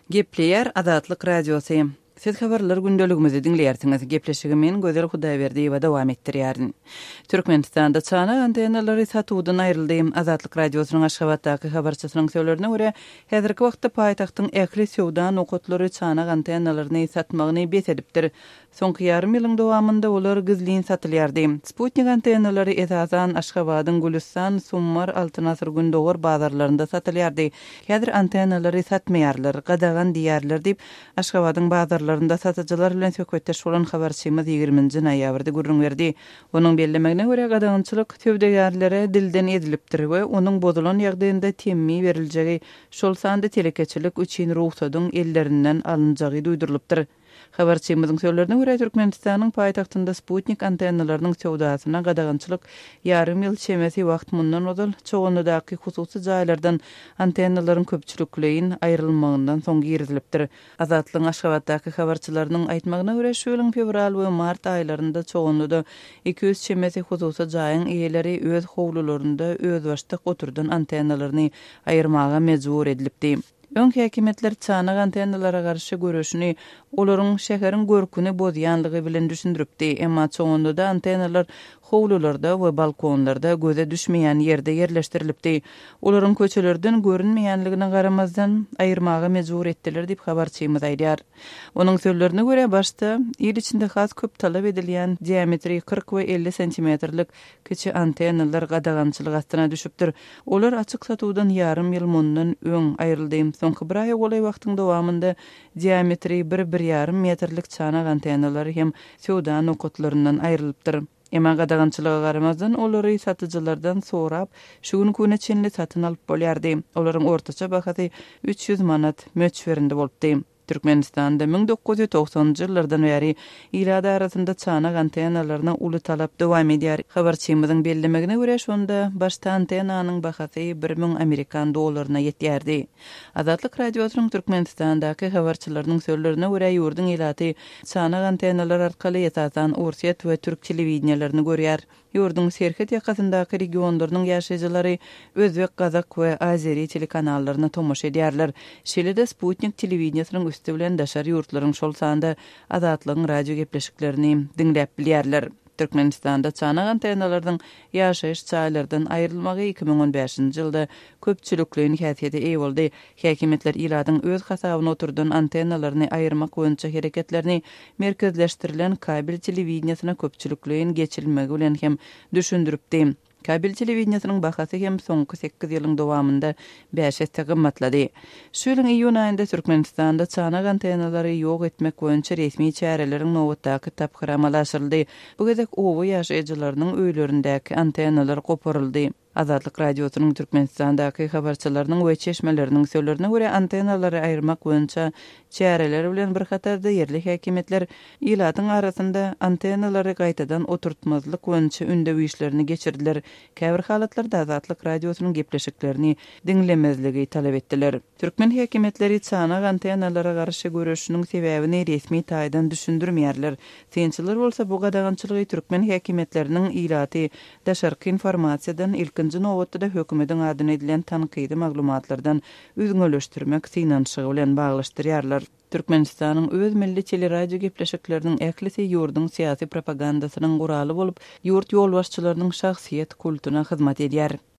Gepleyer Azatlyk Radiosu. Siz habarlar gündeligimizi dinleýärsiňiz. Gepleşigimin Gözel Hudaýberdi we dowam etdirýärin. Türkmenistanda çana antenalary satuwdan aýryldym. Azatlyk Radiosynyň Aşgabatdaky habarçysynyň söýlerine görä, häzirki wagtda paýtagtyň ähli sowda nokatlary çana antenalaryny satmagyny besedipdir. Soňky ýarym ýylyň dowamında olar gizliň satylýardy. Sputnik antenalary esasan Aşgabatyň Gülistan, Summar, Altynasır gündogor bazarlarynda satylýardy. Häzir antenalary satmaýarlar, gadagan diýärler diýip Aşgabatyň bazarlarynda satyjylar bilen söhbetdeş bolan habarçymyz 20-nji noýabrda gürrüň berdi. Onuň bellemegine görä gadagançylyk tövdegärlere dilden edilipdir we onuň bozulan ýagdaýynda temmi beriljegi şol sanda telekeçilik üçin ruhsatyň ellerinden alynjagy duýdurylypdyr. Habarçymyzyň söýlerine görä Türkmenistanyň paýtagtynda Sputnik antennalarynyň sowdasyna gadagançylyk ýarym ýyl çemesi wagt mundan odal çoğunludaky hususy jaýlardan antennalaryň köpçülikleýin aýrylmagyndan soň girizilipdir. Azatlygyň Aşgabatdaky habarçylarynyň aýtmagyna görä şu ýylyň fevral we mart aýlarynda çoğunluda 200 çemesi hususy jaýyň eýeleri öz howlularynda öz başda oturdan antennalaryny aýyrmaga mejbur edilipdi. Öňki häkimetler çana antennalara garşy görüşini olaryň şäheriň görküni bozýanlygy bilen düşündiripdi. Emma çoğunluda antennalar howlularda we balkonlarda göze düşmeýän ýerde ýerleşdirilipdi. Olaryň köçelerden görünmeýänligine garamazdan aýyrmaga mejbur etdiler diýip habarçymyz aýdýar. Onuň söýlerine görä başda ýer içinde has köp talap edilýän diametri 40 we 50 sentimetrlik kiçi antennalar gadagançylyk astyna düşüpdir. Olar açyk satuwdan ýarym ýyl mundan öň aýryldym. Soňky bir aý golay wagtyň dowamında diametri 1,5 metrlik çana antennalary hem sowda nokatlaryndan aýrylypdyr. Emma gadagançylyga garamazdan olary satyjylardan sorap, şu gün köne çenli satyn alyp bolýardy. Olaryň ortaça bahasy 300 manat möçberinde bolupdy. Türkmenistanda 1990-njy ýyllardan beri ýylada arasynda çana antennalaryna uly talap dowam edýär. Habarçymyzyň bellemegine görä şonda başta antennanyň bahasy 1000 Amerikan dollaryna ýetýärdi. Azatlyk Radiosynyň Türkmenistandaky habarçylarynyň söýlerine görä ýurdun ýylaty çana antennalar arkaly ýetasan Ursiýet we türk telewizioniýalaryny görýär. Ýurdun serhet ýakasyndaky regionlarynyň ýaşaýjylary özbek, kazak we azeri telekanallaryna tomoşa edýärler. Şeýle-de Sputnik telewizioniýasynyň üstü bilen daşar ýurtlaryň şol sanda Azatlygyň radio gepleşiklerini dinläp bilýärler. Türkmenistanda çana antennalarynyň ýaşaýyş çaýlardan aýrylmagy 2015-nji ýylda köpçülikliň häsiýeti eý boldy. Häkimetler ýyladyň öz hasabyna oturdan antennalaryny aýyrmak boýunça hereketlerini merkezleşdirilen kabel telewizioniýasyna köpçülikliň geçilmegi bilen hem düşündiripdi. Kabel telewizioniýasynyň bahasy hem soňky 8 ýylyň dowamında 5 hesse gymmatlady. Şu ýylyň iýun aýynda Türkmenistanda çana antennalary ýok etmek boýunça resmi çäreleriň nowatdaky tapgyramalaşyryldy. Bu gezek owy ýaşaýjylarynyň öýlerindäki antennalar goparyldy. Azatlyk Radiosynyň Türkmenistandaky habarçylarynyň we çeşmeleriniň söýlerine görä antennalary aýyrmak boýunça çäreler bilen bir hatarda ýerli häkimetler ýylatyň arasynda antennalary gaýtadan oturtmazlyk boýunça ünde işlerini geçirdiler. Käbir halatlarda Azatlyk Radiosynyň gepleşiklerini dinlemezligi talap etdiler. Türkmen häkimetleri çana antennalara garşy görüşiniň sebäbini resmi taýdan düşündirmeýärler. Sençiler bolsa bu gadagançylygy türkmen häkimetleriniň ýylaty daşarky informasiýadan ilkinji nowatda hökümetiň adyna edilen tankydy maglumatlardan üzüňeleşdirmek synanşygy bilen baglaşdyrýarlar. Türkmenistanyň öz milli teleradio gepleşikleriniň ählisi ýurdun syýasy propagandasynyň guraly bolup, ýurt ýolbaşçylarynyň şahsiýet kultuna hyzmat edýär.